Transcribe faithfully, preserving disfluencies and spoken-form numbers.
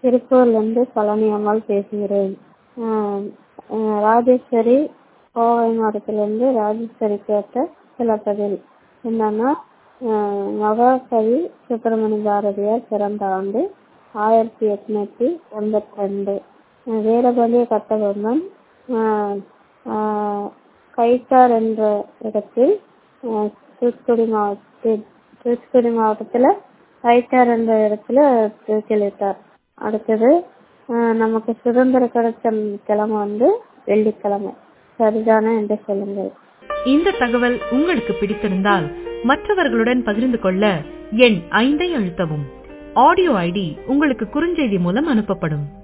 திருப்பூர்லேருந்து பழனி அம்மாள் பேசுகிறேன். ராஜேஸ்வரி கோவை மாவட்டத்திலேருந்து ராஜேஸ்வரி கேட்ட சில பதில் என்னன்னா, மகாகவி சுப்பிரமணிய பாரதியார் பிறந்த ஆண்டு ஆயிரத்தி எட்நூத்தி எண்பத்தி ரெண்டு. வீரபாண்டிய கட்டபொம்மன் கைத்தார் என்ற இடத்தில் தூத்துக்குடி மாவட்டத்தில் தூத்துக்குடி மாவட்டத்தில் கைத்தார் என்ற இடத்துல தூக்கிலிட்டார். அடுத்தது நமக்கு சுதந்திர கிடைச்ச கிழமை வந்து வெள்ளிக்கிழமை. சரிதானே என்று சொல்லுங்கள். இந்த தகவல் உங்களுக்கு பிடித்திருந்தால் மற்றவர்களுடன் பகிர்ந்து கொள்ள எண் ஐந்தை அழுத்தவும். ஆடியோ ஐடி உங்களுக்கு குறுஞ்செய்தி மூலம் அனுப்பப்படும்.